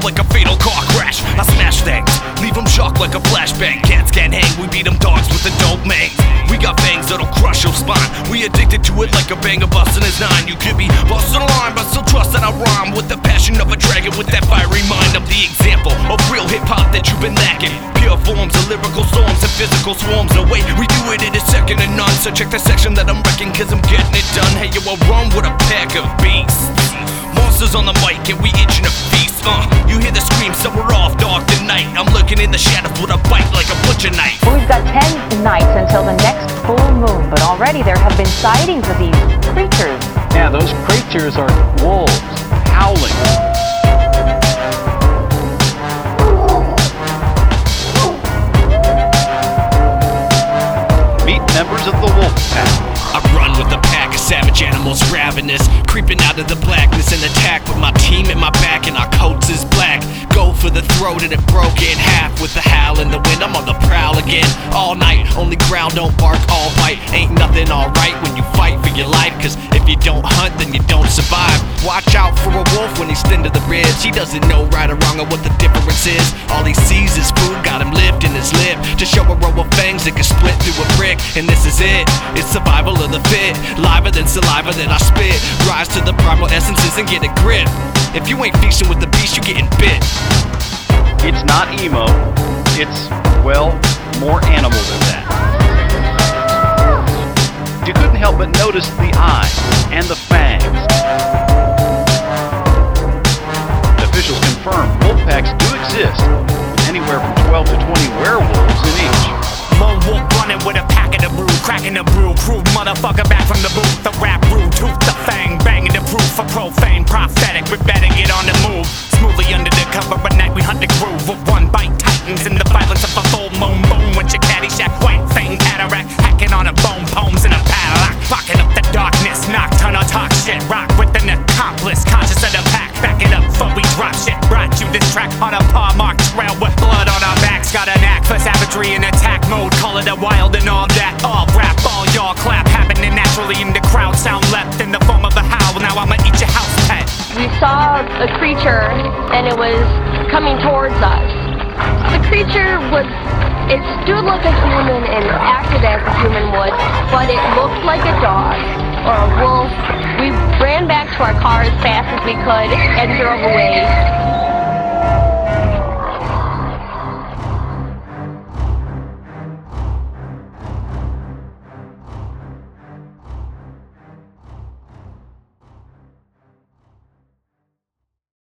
like a fatal car crash. I smash things, leave them shocked like a flashbang. Cats can't hang, we beat them dogs with the dope mange. We got fangs that'll crush your spine. We addicted to it like a banger bustin' his nine. You could be bustin' a line, but still trust that I rhyme with the passion of a dragon, with that fiery mind. I'm the example of real hip-hop that you've been lacking. Pure forms of lyrical storms and physical swarms. The way we do it, it is second to none. So check the section that I'm wrecking, cause I'm getting it done. Hey yo, I run with a pack of beasts. Monsters on the mic and we itching to feast. You hear the screams, so we're off dark tonight. I'm looking in the shadows with a bite like a butcher knife. We've got 10 nights until the next full moon, but already there have been sightings of these creatures. Yeah, those creatures are wolves, howling. Meet members of the wolf pack. I run with a pack of savage animals, ravenous, creeping out of the blackness and attack with my team at my back and our coats is black. Go for the throat and it broke in half with the howl in the wind. I'm on the prowl again all night. Only ground don't bark, all bite. Ain't nothing alright when you fight for your life, cause if you don't hunt then you don't survive. Watch out for a wolf when he's thin to the ribs. He doesn't know right or wrong or what the difference is. All he sees is food, got him lifting his lip to show a row of fangs that can split through a brick. And this is it, it's survival of the fit. Liver than saliva that I spit. Rise to the primal essences and get a grip. If you ain't feasting with the beast, you getting bit. It's not emo, it's, well, more animal than that. You couldn't help but notice the eyes and the fangs. Officials confirm wolf packs do exist, with anywhere from 12 to 20 werewolves in each. Lone wolf running with a pack of the brew, cracking the brew, crude motherfucker back from the booth. The rap brew, tooth the fang, banging the proof for profane, prophetic. We better get on the move. Smoothly under the cover at night, we hunt the groove with one bite titans in the violence of a full moon. Boom with your Caddyshack, white fang cataract, hacking on a bone, poems in a padlock, locking up the darkness, nocturnal talk shit, rock with an accomplice, conscious of the pack. Back it up before we drop shit. Brought you this track on a paw-marked trail with blood on our backs. Got a knack for savagery in attack mode. Call it a wild and all that. All rap, all y'all clap. Happening naturally in the crowd. Sound left in the form of a howl. Now I'ma eat your house pet. We saw a creature and it was coming towards us. The creature it stood like a human and acted as a human would, but it looked like a dog or a wolf. We ran back to our car as fast as we could and drove away.